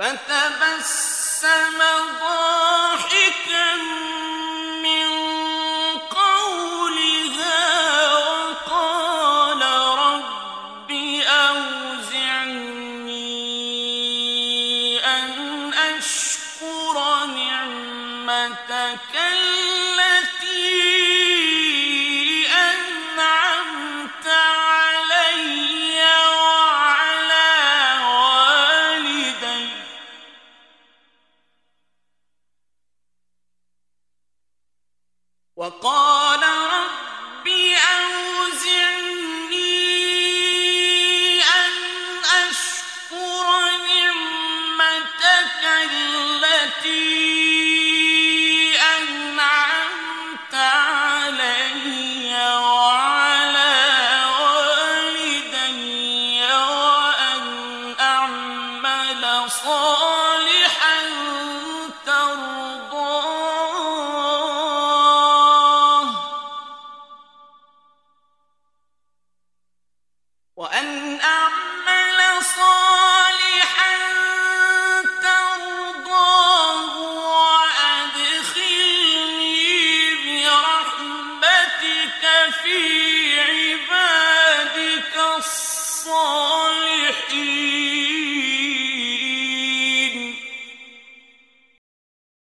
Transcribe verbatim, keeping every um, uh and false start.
فَتَبَسَّمَ ضَاحِكًا مِّن قَوْلِهَا وَقَالَ رَبِّ أَوْزِعْنِي أَنْ أَشْكُرَ نِعْمَتَكَ الَّتِي أَنْعَمْتَ عَلَيَّ وَعَلَىٰ وَالِدَيَّ وَقَالَ رَبِّ أَوْزِعْنِي أَنْ أَشْكُرَ نِعْمَتَكَ الَّتِي أَنْعَمْتَ عَلَيَّ وَعَلَىٰ وَالِدَيَّ وَأَنْ أَعْمَلَ صَالِحًا تَرْضَاهُ وَأَنْ أَعْمَلَ صَالِحًا تَرْضَاهُ وَأَدْخِلْنِي برحمتك في عبادك الصالحين.